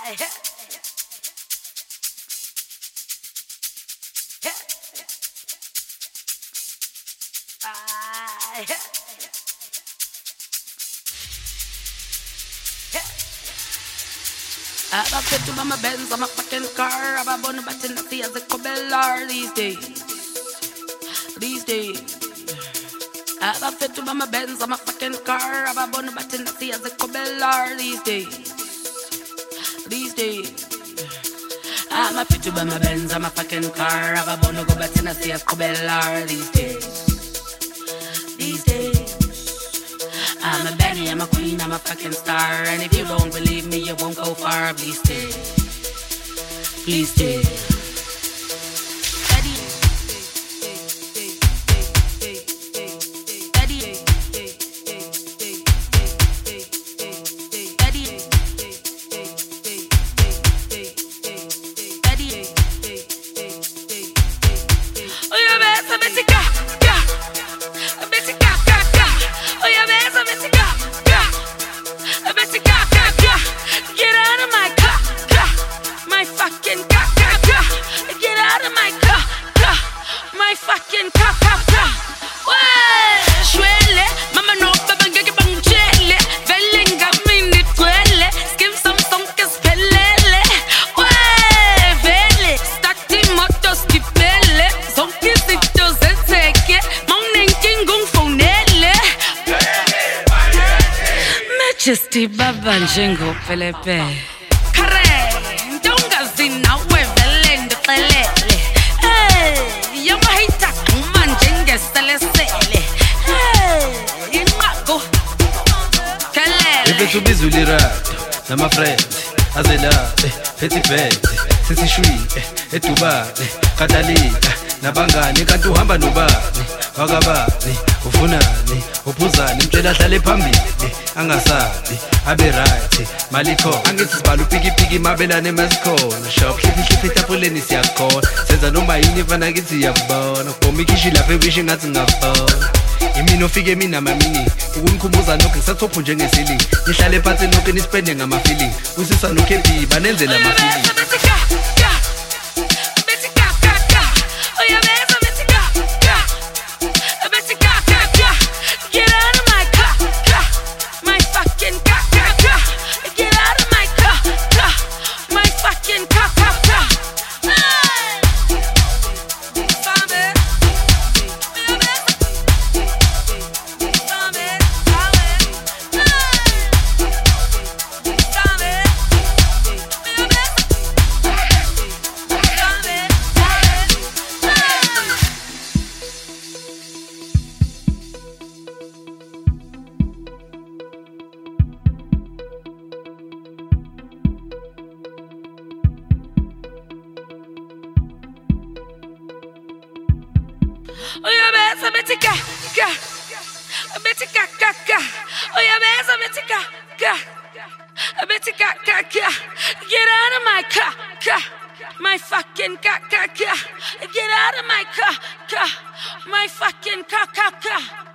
I'm fit to my Benz, I'm a fucking car. I'm a bun bat in the sea as a cobbler these days. These days. I'm fit to my Benz, I'm a fucking car. I'm a bun bat in the sea as a cobbler these days. These days. I'm a fit to my Benz, I'm a fucking car. I'm a bun go bat in the sea as a cobbler these days. These days. I'm a Benny, I'm a queen, I'm a fucking star. And if you don't believe me, you won't go far. Please stay. Please stay. Majesty baba njengo pelepe Kare ndonga zina wevele ndixelele Hey yama hita kuma njenge selesele Hey inqago Kale Ibethu bizuli rado nama friends azela phethi phethi sithi shwi eDubai kadalika nabangani kanti uhamba nobani wakabani ufunani uphuzani mtshela hlale phambili angasabi abe right malikho angithi sibala upiki mabelane masikhona shop hlipi tapuleni siyakhona senza noma yini fana kithi yabona bomikhishi lapha ebishi ngathi ngabona imini ofike mina mamini ukungikhumbuza nokho ngisathophwa njengesili nihlale phansi nonke nispende ngama feeling usisa nokhebi banenzela ama feeling Oh yeah, besa betika ga betika ga Oh yeah, besa betika ga betika ga Get out of my car my fucking car Get out of my car my fucking car